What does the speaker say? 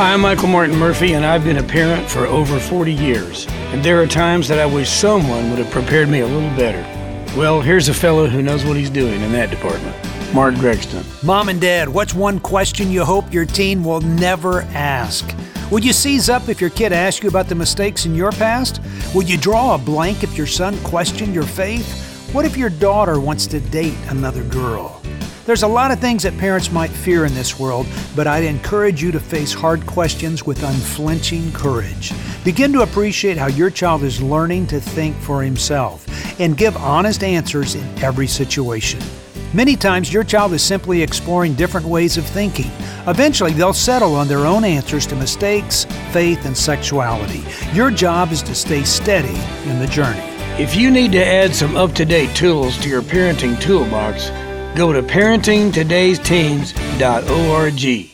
Hi, I'm Michael Martin Murphy, and I've been a parent for over 40 years. And there are times that I wish someone would have prepared me a little better. Well, here's a fellow who knows what he's doing in that department. Mark Gregston. Mom and Dad, what's one question you hope your teen will never ask? Would you seize up if your kid asked you about the mistakes in your past? Would you draw a blank if your son questioned your faith? What if your daughter wants to date another girl? There's a lot of things that parents might fear in this world, but I'd encourage you to face hard questions with unflinching courage. Begin to appreciate how your child is learning to think for himself and give honest answers in every situation. Many times your child is simply exploring different ways of thinking. Eventually they'll settle on their own answers to mistakes, faith, and sexuality. Your job is to stay steady in the journey. If you need to add some up-to-date tools to your parenting toolbox, go to parentingtodaysteens.org.